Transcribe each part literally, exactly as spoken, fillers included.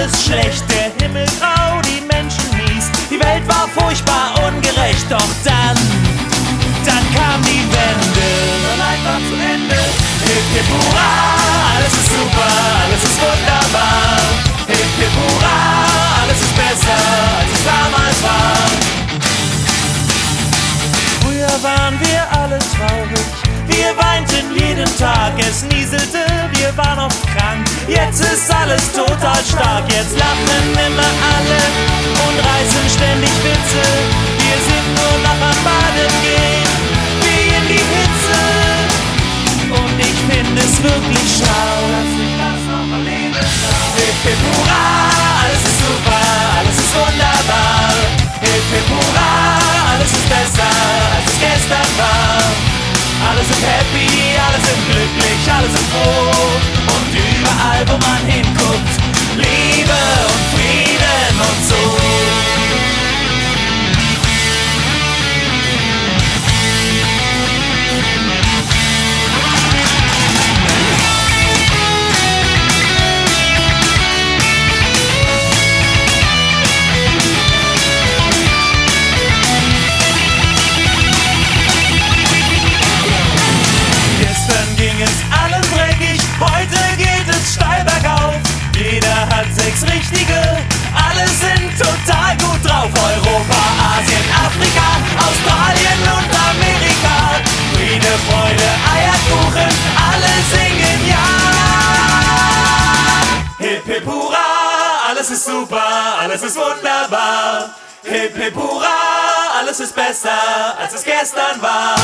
alles schlecht, der Himmel grau, die Menschen mies. Die Welt war furchtbar ungerecht, doch dann, dann kam die Wende. Der Leid war zu Ende. Hip hip hurra, alles ist super, alles ist wunderbar. Hip hip hurra, alles ist besser, als es damals war. Früher waren wir alle traurig, wir weinten jeden Tag, es nieselte, wir waren oft krank. Jetzt ist alles total stark, jetzt lachen immer alle und reißen ständig Witze. Wir sind nur noch am Baden gehen, wie in die Hitze. Und ich finde es wirklich schlau, dass ich das noch erlebe. Hip hip hurra, alles ist super, alles ist wunderbar. Hip hip hurra, alles ist besser, als es gestern war. Alle sind happy, alle sind glücklich, alle sind froh. Und überall, wo man hinguckt, Liebe und Frieden und so. Heute geht es steil bergauf, jeder hat sechs Richtige, alle sind total gut drauf. Europa, Asien, Afrika, Australien und Amerika. Friede, Freude, Eierkuchen, alle singen ja. Hip hip hurra, alles ist super, alles ist wunderbar. Hip hip hurra, alles ist besser, als es gestern war.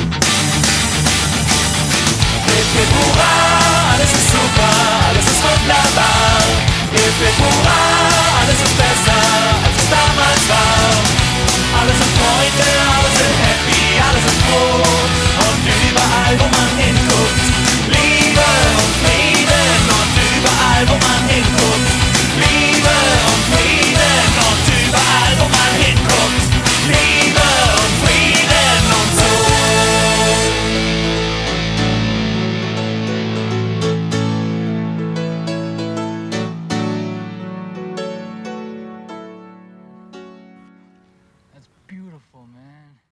Hip hip hurra, alles ist super, alles ist wunderbar. Hip hip hurra.